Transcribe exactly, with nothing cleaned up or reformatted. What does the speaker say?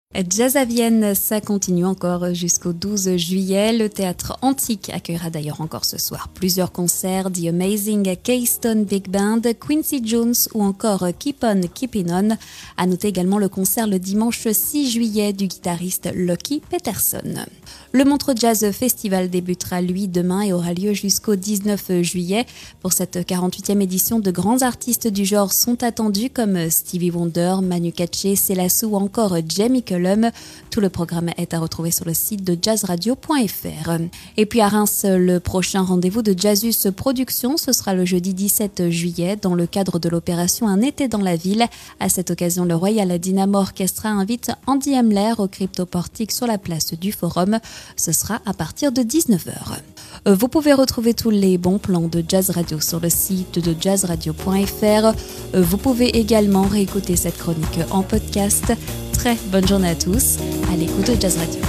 Jazz à Vienne, ça continue encore jusqu'au douze juillet. Le théâtre Antique accueillera d'ailleurs encore ce soir plusieurs concerts: The Amazing Keystone Big Band, Quincy Jones ou encore Keep On Keepin' On. À noter également le concert le dimanche six juillet du guitariste Lucky Peterson. Le Montreux Jazz Festival débutera lui demain et aura lieu jusqu'au dix-neuf juillet. Pour cette quarante-huitième édition, de grands artistes du genre sont attendus comme Stevie Wonder, Manu Katché, Célassou ou encore Jamie Cullum. Tout le programme est à retrouver sur le site de jazz radio point f r. Et puis à Reims, le prochain rendez-vous de Jazzus Productions, ce sera le jeudi dix-sept juillet dans le cadre de l'opération Un été dans la ville. À cette occasion, le Royal Dynamo Orchestra invite Andy Hamler au Cryptoportique sur la place du Forum. Ce sera à partir de dix-neuf heures. Vous pouvez retrouver tous les bons plans de Jazz Radio sur le site de jazz radio point f r. Vous pouvez également réécouter cette chronique en podcast. Très bonne journée à tous à l'écoute de Jazz Radio.